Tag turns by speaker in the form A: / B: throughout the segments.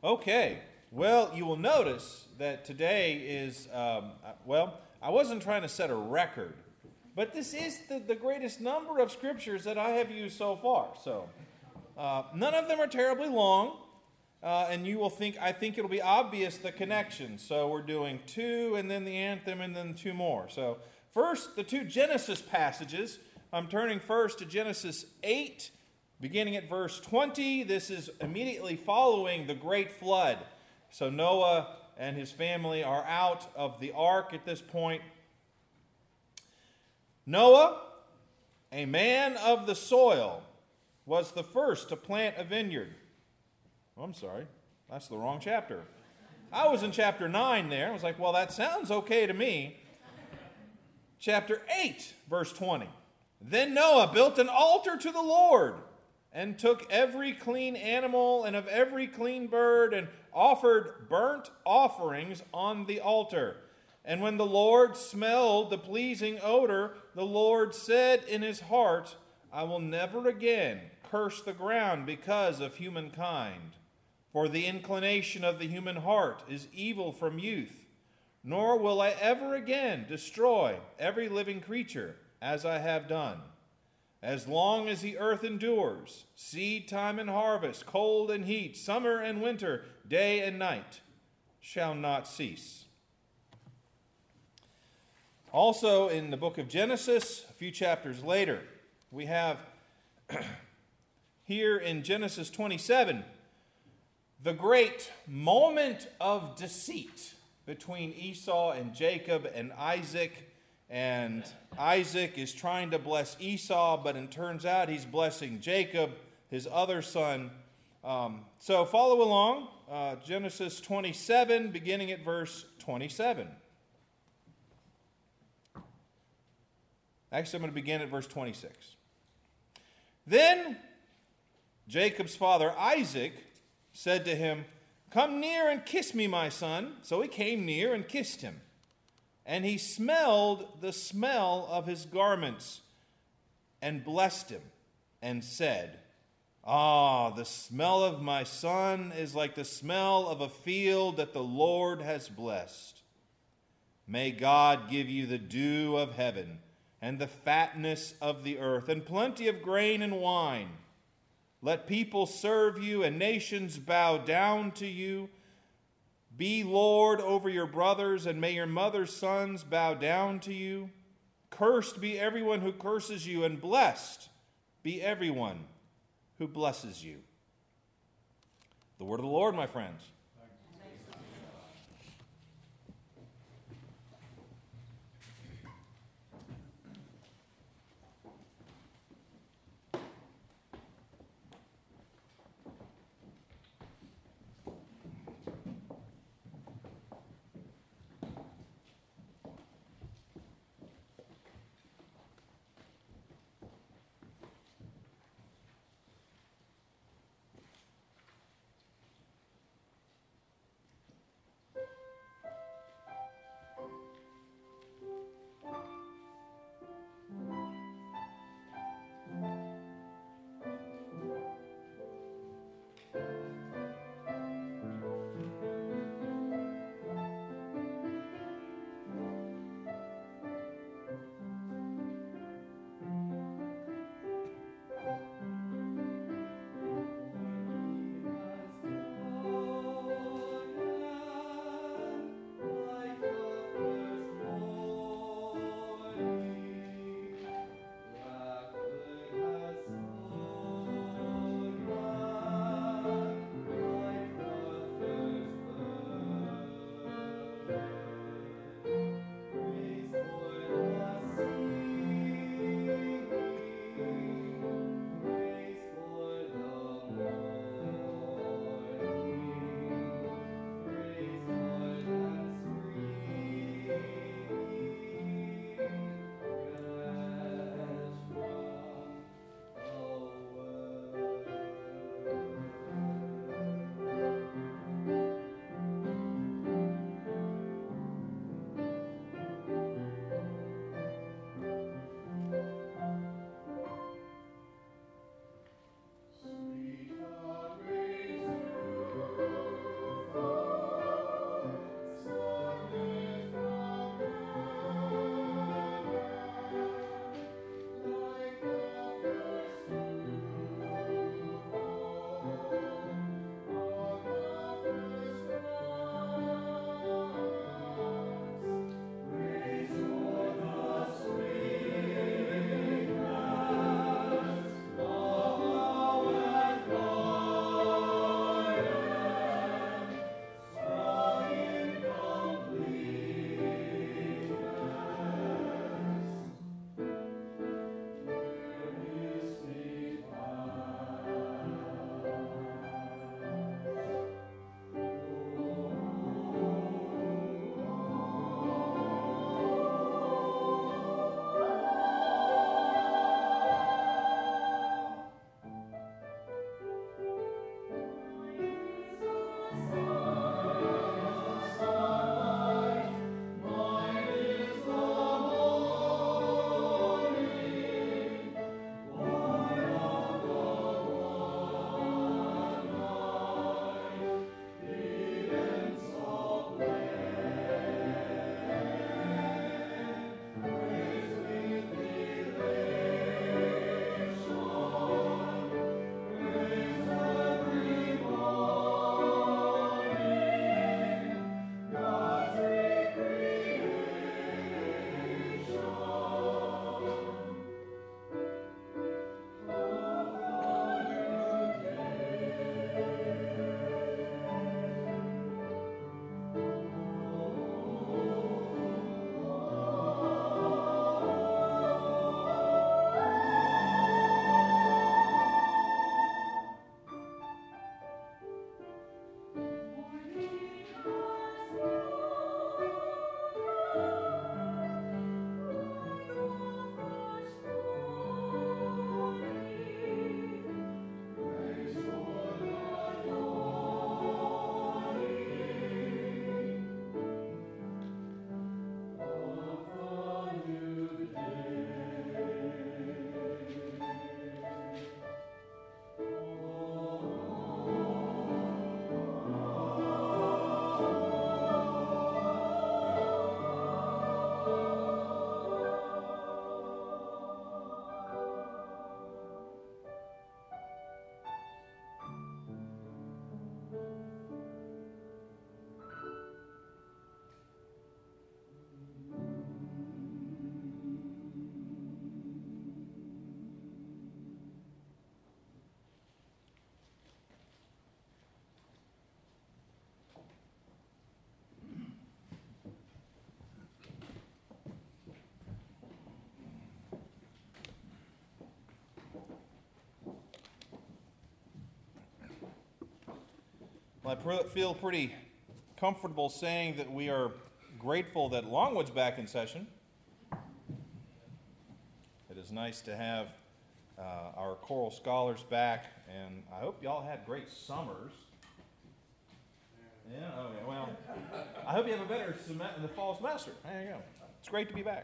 A: Okay, well, you will notice that today is, I wasn't trying to set a record, but this is the greatest number of scriptures that I have used so far. So, none of them are terribly long, and you will think, I think it'll be obvious the connection. So we're doing two, and then the anthem, and then two more. So first, the two Genesis passages. I'm turning first to Genesis 8, beginning at verse 20. This is immediately following the great flood. So Noah and his family are out of the ark at this point. Noah, a man of the soil, was the first to plant a vineyard. Oh, I'm sorry, that's the wrong chapter. I was in chapter 9 there. I was like, well, that sounds okay to me. Chapter 8, verse 20. Then Noah built an altar to the Lord and took every clean animal and of every clean bird and offered burnt offerings on the altar. And when the Lord smelled the pleasing odor, the Lord said in his heart, I will never again curse the ground because of humankind. For the inclination of the human heart is evil from youth, nor will I ever again destroy every living creature as I have done. As long as the earth endures, seed time and harvest, cold and heat, summer and winter, day and night shall not cease. Also in the book of Genesis, a few chapters later, we have here in Genesis 27, the great moment of deceit between Esau and Jacob and Isaac. And Isaac is trying to bless Esau, but it turns out he's blessing Jacob, his other son. So follow along, Genesis 27, beginning at verse 27. Actually, I'm going to begin at verse 26. Then Jacob's father Isaac said to him, Come near and kiss me, my son. So he came near and kissed him. And he smelled the smell of his garments and blessed him and said, the smell of my son is like the smell of a field that the Lord has blessed. May God give you the dew of heaven and the fatness of the earth and plenty of grain and wine. Let people serve you and nations bow down to you. Be Lord over your brothers, and may your mother's sons bow down to you. Cursed be everyone who curses you, and blessed be everyone who blesses you. The word of the Lord, my friends. I feel pretty comfortable saying that we are grateful that Longwood's back in session. It is nice to have our choral scholars back, and I hope y'all had great summers. Yeah, okay, well, I hope you have a better in the fall semester. There you go. It's great to be back.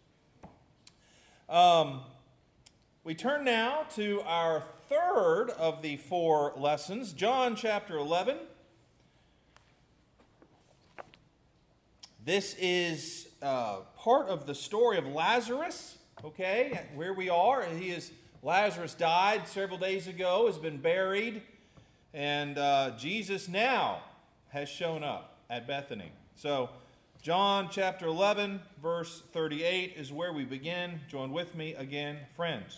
A: We turn now to our third of the 4 lessons, John chapter 11. This is part of the story of Lazarus, okay, where we are. Lazarus died several days ago, has been buried, and Jesus now has shown up at Bethany. So, John chapter 11, verse 38 is where we begin. Join with me again, friends.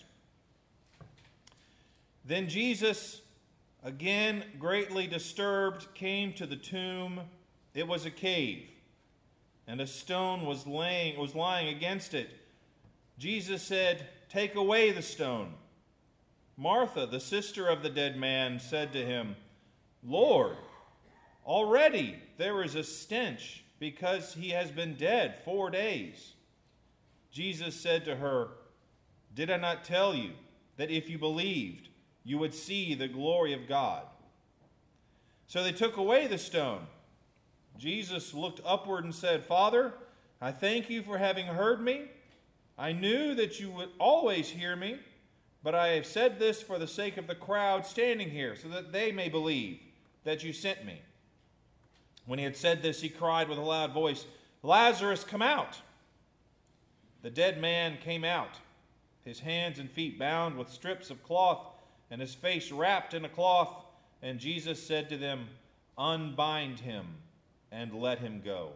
A: Then Jesus, again greatly disturbed, came to the tomb. It was a cave, and a stone was lying against it. Jesus said, "Take away the stone." Martha, the sister of the dead man, said to him, "Lord, already there is a stench, because he has been dead 4 days." Jesus said to her, "Did I not tell you that if you believed, you would see the glory of God?" So they took away the stone. Jesus looked upward and said, "Father, I thank you for having heard me. I knew that you would always hear me, but I have said this for the sake of the crowd standing here, so that they may believe that you sent me." When he had said this, he cried with a loud voice, "Lazarus, come out!" The dead man came out, his hands and feet bound with strips of cloth, and his face wrapped in a cloth. And Jesus said to them, "Unbind him and let him go."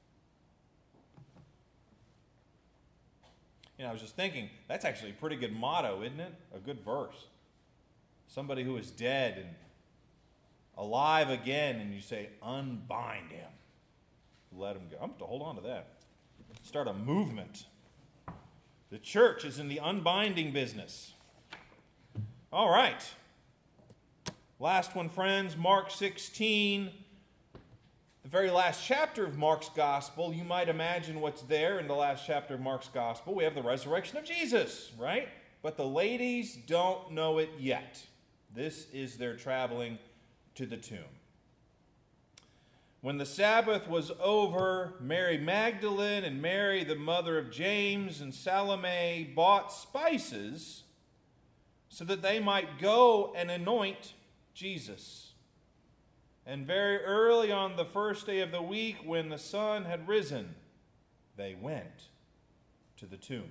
A: I was just thinking, that's actually a pretty good motto, isn't it? A good verse. Somebody who is dead and alive again, and you say, "Unbind him. Let him go." I'm going to hold on to that. Start a movement. The church is in the unbinding business. All right. Last one, friends, Mark 16. The very last chapter of Mark's gospel. You might imagine what's there in the last chapter of Mark's gospel. We have the resurrection of Jesus, right? But the ladies don't know it yet. This is their traveling to the tomb. When the Sabbath was over, Mary Magdalene and Mary, the mother of James, and Salome bought spices so that they might go and anoint Jesus. And very early on the first day of the week, when the sun had risen, they went to the tomb.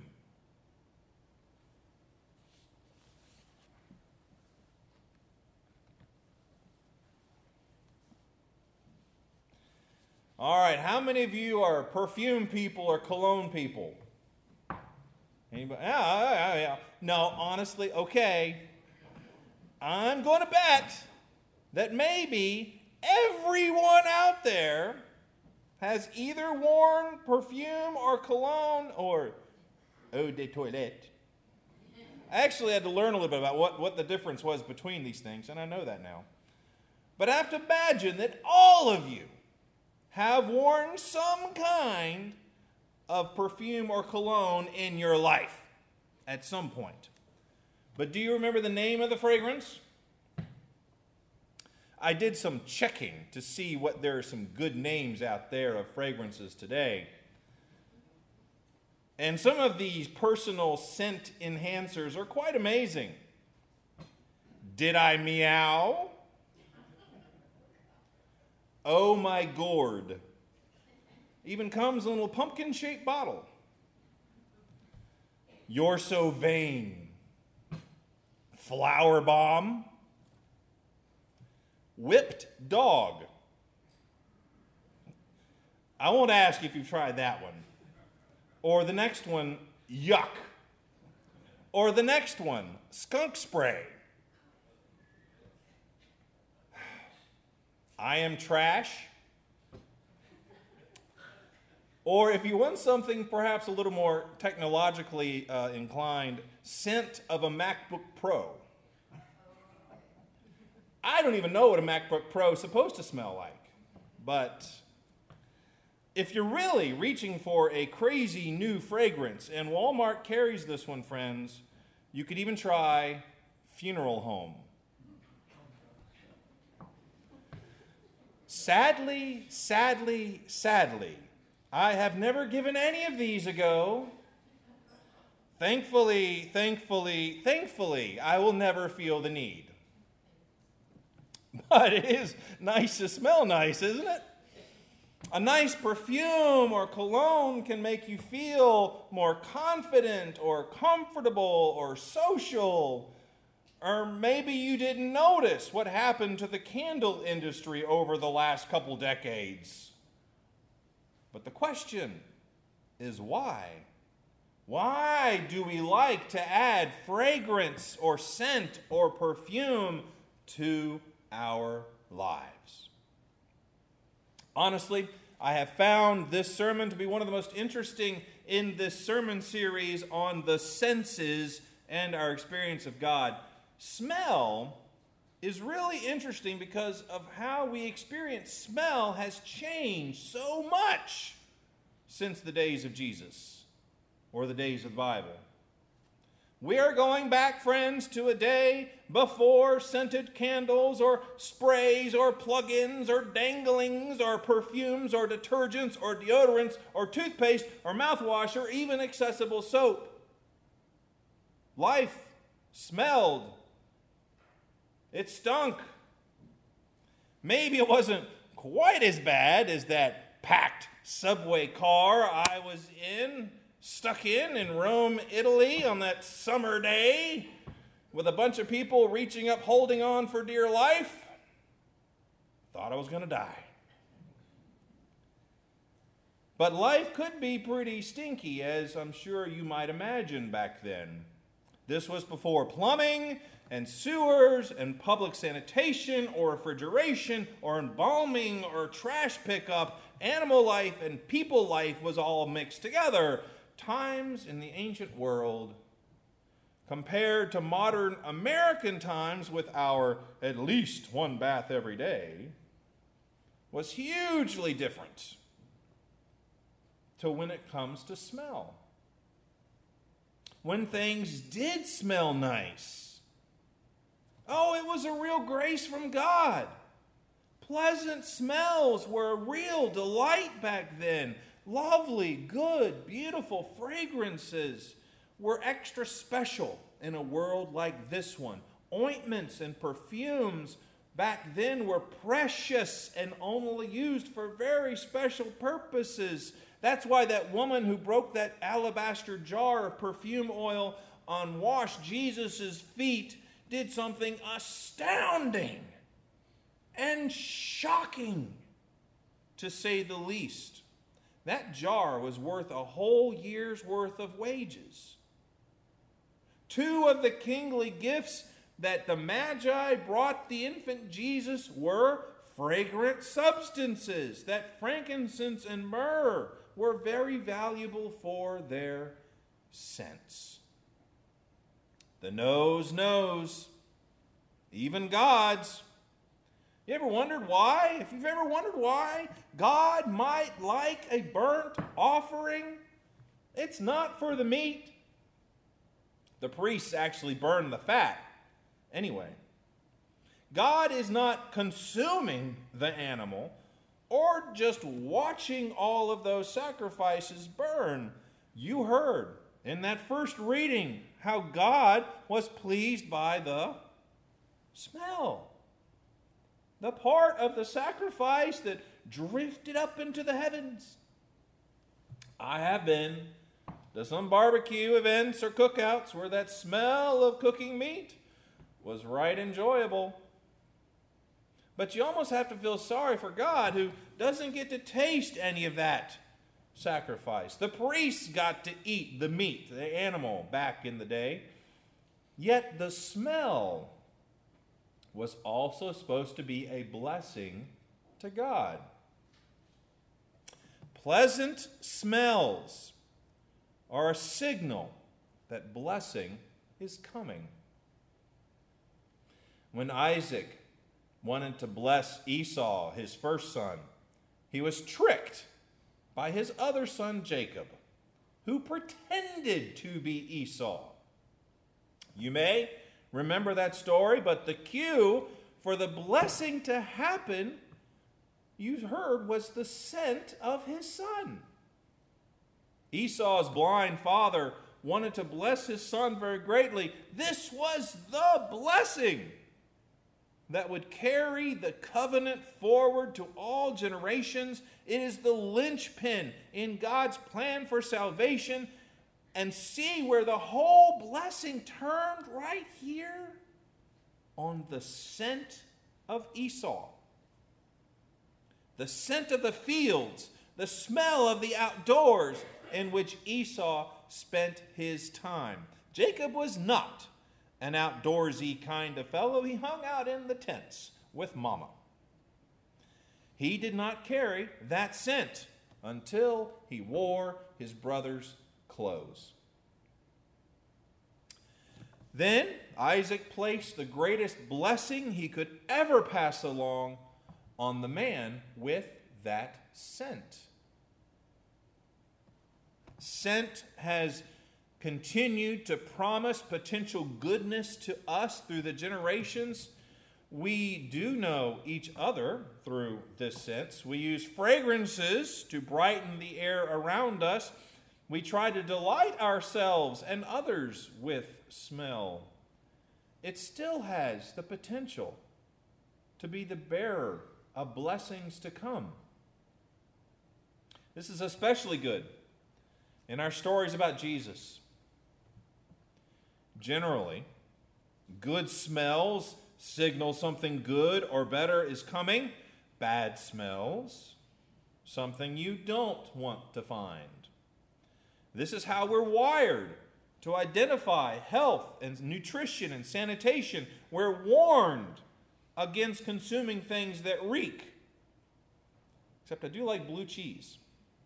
A: All right, how many of you are perfume people or cologne people? Anybody? Yeah. No, honestly, okay. I'm going to bet that maybe everyone out there has either worn perfume or cologne or eau de toilette. I actually had to learn a little bit about what the difference was between these things, and I know that now. But I have to imagine that all of you have worn some kind of perfume or cologne in your life at some point. But do you remember the name of the fragrance? I did some checking to see what there are some good names out there of fragrances today. And some of these personal scent enhancers are quite amazing. Did I meow? Oh my gourd. Even comes in a little pumpkin-shaped bottle. You're so vain. Flower bomb. Whipped dog. I won't ask if you've tried that one. Or the next one, yuck. Or the next one, skunk spray. I am trash. Or if you want something perhaps a little more technologically inclined, scent of a MacBook Pro. I don't even know what a MacBook Pro is supposed to smell like. But if you're really reaching for a crazy new fragrance, and Walmart carries this one, friends, you could even try Funeral Home. Sadly, I have never given any of these a go. Thankfully, I will never feel the need. But it is nice to smell nice, isn't it? A nice perfume or cologne can make you feel more confident or comfortable or social. Or maybe you didn't notice what happened to the candle industry over the last couple decades. But the question is why? Why do we like to add fragrance or scent or perfume to our lives? Honestly, I have found this sermon to be one of the most interesting in this sermon series on the senses and our experience of God. Smell is really interesting because of how we experience smell has changed so much since the days of Jesus or the days of the Bible. We are going back, friends, to a day before scented candles or sprays or plug-ins or danglings or perfumes or detergents or deodorants or toothpaste or mouthwash or even accessible soap. Life smelled. It stunk. Maybe it wasn't quite as bad as that packed subway car I was stuck in Rome, Italy on that summer day with a bunch of people reaching up, holding on for dear life. Thought I was going to die. But life could be pretty stinky, as I'm sure you might imagine back then. This was before plumbing and sewers and public sanitation or refrigeration or embalming or trash pickup. Animal life and people life was all mixed together. Times in the ancient world, compared to modern American times with our at least one bath every day, was hugely different to when it comes to smell. When things did smell nice, it was a real grace from God. Pleasant smells were a real delight back then. Lovely, good, beautiful fragrances were extra special in a world like this one. Ointments and perfumes back then were precious and only used for very special purposes. That's why that woman who broke that alabaster jar of perfume oil and washed Jesus' feet did something astounding and shocking, to say the least. That jar was worth a whole year's worth of wages. 2 of the kingly gifts that the Magi brought the infant Jesus were fragrant substances. That frankincense and myrrh were very valuable for their scents. The nose knows, even God's. You ever wondered why? If you've ever wondered why God might like a burnt offering, it's not for the meat. The priests actually burn the fat anyway. God is not consuming the animal or just watching all of those sacrifices burn. You heard in that first reading how God was pleased by the smell. The part of the sacrifice that drifted up into the heavens. I have been to some barbecue events or cookouts where that smell of cooking meat was right enjoyable. But you almost have to feel sorry for God, who doesn't get to taste any of that sacrifice. The priests got to eat the meat, the animal, back in the day. Yet the smell was also supposed to be a blessing to God. Pleasant smells are a signal that blessing is coming. When Isaac wanted to bless Esau, his first son, he was tricked by his other son Jacob, who pretended to be Esau. You may remember that story, but the cue for the blessing to happen, you heard, was the scent of his son. Esau's blind father wanted to bless his son very greatly. This was the blessing that would carry the covenant forward to all generations. It is the linchpin in God's plan for salvation. And see where the whole blessing turned right here on the scent of Esau. The scent of the fields, the smell of the outdoors in which Esau spent his time. Jacob was not an outdoorsy kind of fellow. He hung out in the tents with Mama. He did not carry that scent until he wore his brother's clothes. Then Isaac placed the greatest blessing he could ever pass along on the man with that scent. Scent has continued to promise potential goodness to us through the generations. We do know each other through this sense. We use fragrances to brighten the air around us. We try to delight ourselves and others with smell. It still has the potential to be the bearer of blessings to come. This is especially good in our stories about Jesus. Generally, good smells signal something good or better is coming. Bad smells, something you don't want to find. This is how we're wired to identify health and nutrition and sanitation. We're warned against consuming things that reek. Except I do like blue cheese.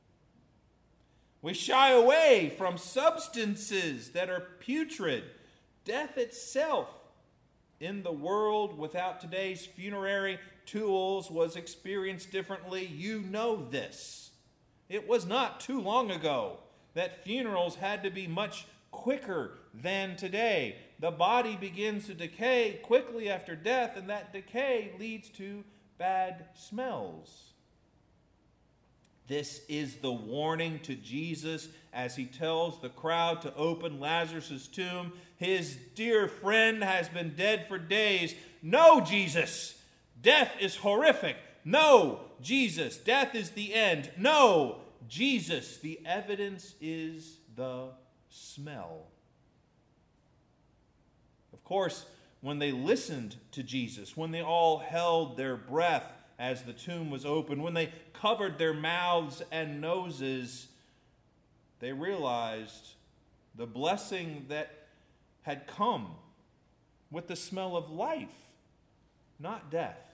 A: We shy away from substances that are putrid. Death itself in the world without today's funerary tools was experienced differently. You know this. It was not too long ago that funerals had to be much quicker than today. The body begins to decay quickly after death, and that decay leads to bad smells. This is the warning to Jesus as he tells the crowd to open Lazarus' tomb. His dear friend has been dead for days. No, Jesus, death is horrific. No, Jesus, death is the end. No, Jesus, the evidence is the smell. Of course, when they listened to Jesus, when they all held their breath as the tomb was opened, when they covered their mouths and noses, they realized the blessing that had come with the smell of life, not death.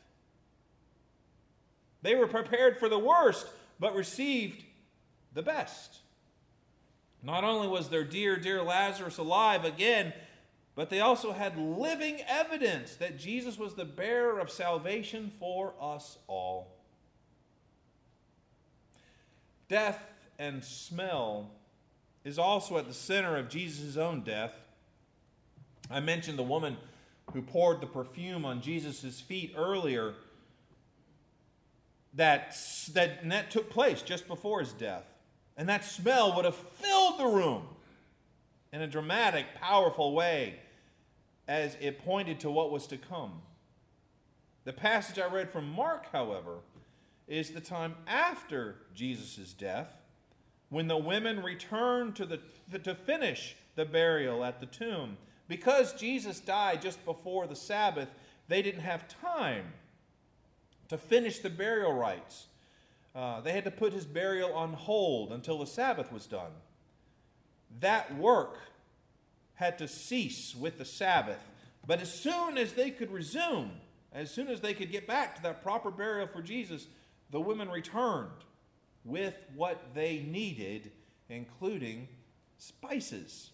A: They were prepared for the worst, but received the best. Not only was their dear, dear Lazarus alive again, but they also had living evidence that Jesus was the bearer of salvation for us all. Death and smell is also at the center of Jesus' own death. I mentioned the woman who poured the perfume on Jesus' feet earlier. That took place just before his death. And that smell would have filled the room in a dramatic, powerful way as it pointed to what was to come. The passage I read from Mark, however, is the time after Jesus' death, when the women returned to finish the burial at the tomb. Because Jesus died just before the Sabbath, they didn't have time to finish the burial rites. They had to put his burial on hold until the Sabbath was done. That work had to cease with the Sabbath. But as soon as they could resume, as soon as they could get back to that proper burial for Jesus, the women returned with what they needed, including spices.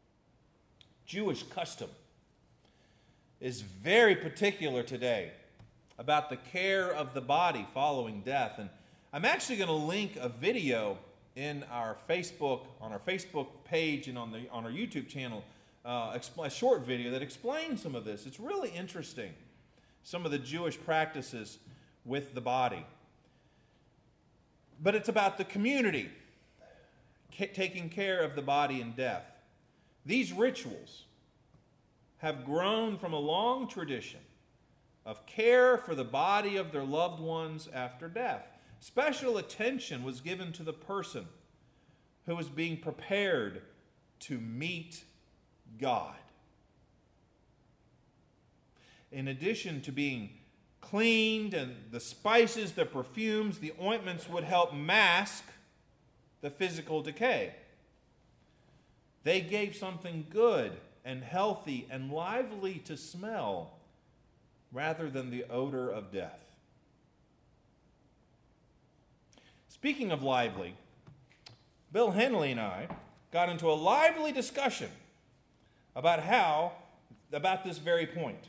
A: Jewish custom is very particular today about the care of the body following death. And I'm actually going to link a video in our Facebook, on our Facebook page and on our YouTube channel, a short video that explains some of this. It's really interesting, some of the Jewish practices with the body. But it's about the community taking care of the body in death. These rituals have grown from a long tradition of care for the body of their loved ones after death. Special attention was given to the person who was being prepared to meet God. In addition to being cleaned, and the spices, the perfumes, the ointments would help mask the physical decay. They gave something good and healthy and lively to smell rather than the odor of death. Speaking of lively, Bill Henley and I got into a lively discussion about this very point.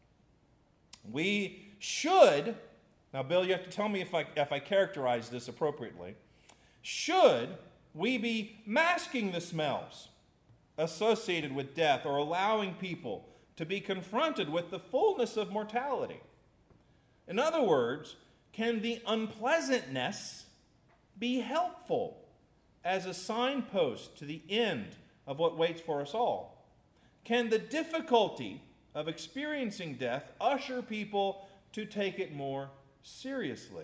A: We should, now Bill, you have to tell me if I characterize this appropriately, should we be masking the smells associated with death or allowing people to be confronted with the fullness of mortality? In other words, can the unpleasantness be helpful as a signpost to the end of what waits for us all? Can the difficulty of experiencing death usher people to take it more seriously?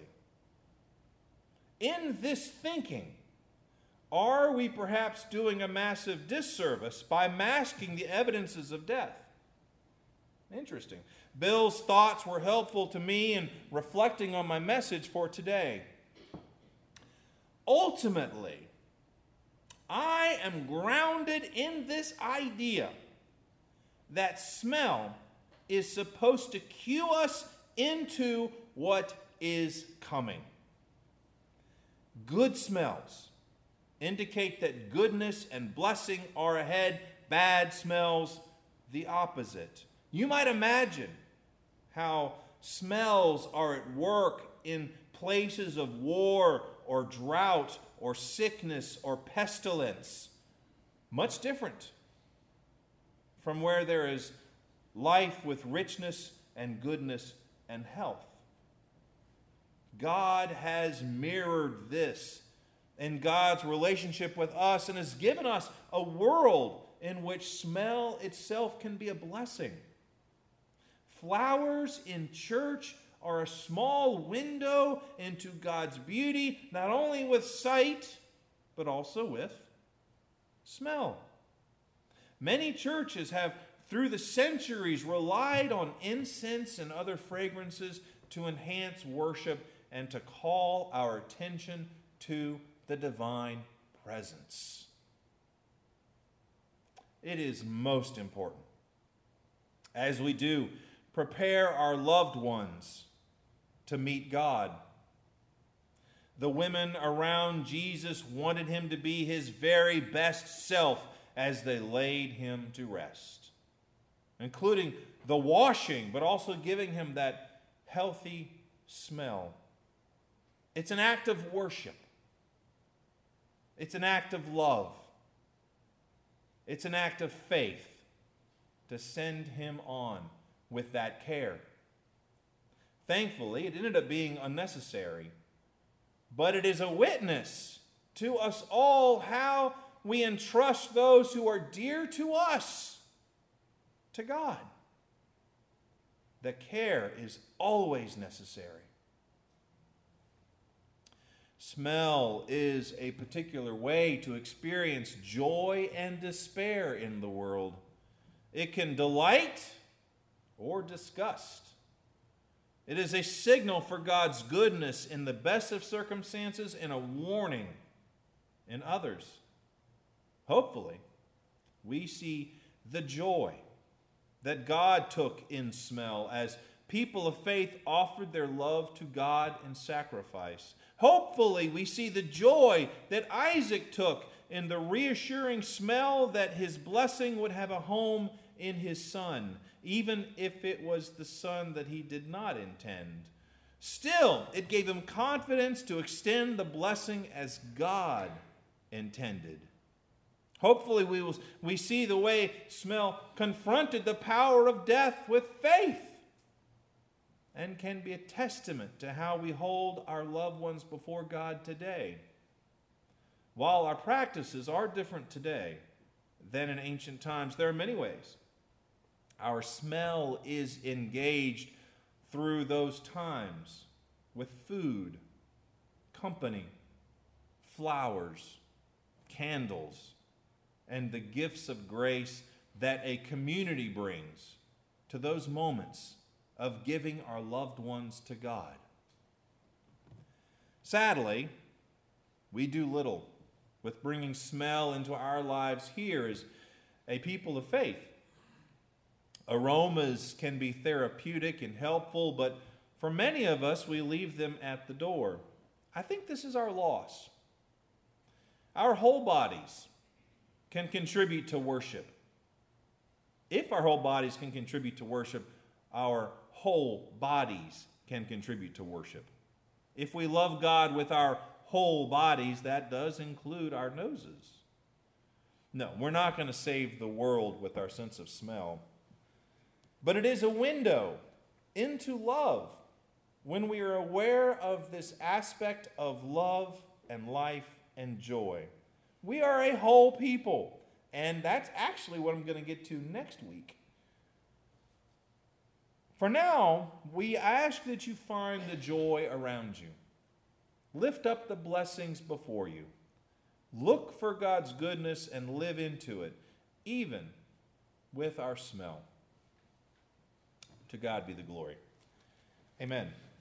A: In this thinking, are we perhaps doing a massive disservice by masking the evidences of death? Interesting. Bill's thoughts were helpful to me in reflecting on my message for today. Ultimately, I am grounded in this idea that smell is supposed to cue us into what is coming. Good smells indicate that goodness and blessing are ahead. Bad smells, the opposite. You might imagine how smells are at work in places of war or drought or sickness or pestilence. Much different from where there is life with richness and goodness and health. God has mirrored this in God's relationship with us and has given us a world in which smell itself can be a blessing. Flowers in church are a small window into God's beauty, not only with sight, but also with smell. Many churches have, through the centuries, relied on incense and other fragrances to enhance worship and to call our attention to the divine presence. It is most important, as we do prepare our loved ones to meet God. The women around Jesus wanted him to be his very best self as they laid him to rest, including the washing, but also giving him that healthy smell. It's an act of worship. It's an act of love. It's an act of faith to send him on with that care. Thankfully, it ended up being unnecessary, but it is a witness to us all how we entrust those who are dear to us to God. The care is always necessary. Smell is a particular way to experience joy and despair in the world. It can delight or disgust. It is a signal for God's goodness in the best of circumstances and a warning in others. Hopefully, we see the joy that God took in smell as people of faith offered their love to God in sacrifice. Hopefully, we see the joy that Isaac took in the reassuring smell that his blessing would have a home in his Son, even if it was the Son that he did not intend. Still, it gave him confidence to extend the blessing as God intended. Hopefully we see the way Smell confronted the power of death with faith, and can be a testament to how we hold our loved ones before God today. While our practices are different today than in ancient times, there are many ways our smell is engaged through those times with food, company, flowers, candles, and the gifts of grace that a community brings to those moments of giving our loved ones to God. Sadly, we do little with bringing smell into our lives here as a people of faith. Aromas can be therapeutic and helpful, but for many of us, we leave them at the door. I think this is our loss. Our whole bodies can contribute to worship. If our whole bodies can contribute to worship, our whole bodies can contribute to worship. If we love God with our whole bodies, that does include our noses. No, we're not going to save the world with our sense of smell. But it is a window into love when we are aware of this aspect of love and life and joy. We are a whole people, and that's actually what I'm going to get to next week. For now, we ask that you find the joy around you. Lift up the blessings before you. Look for God's goodness and live into it, even with our smell. To God be the glory. Amen.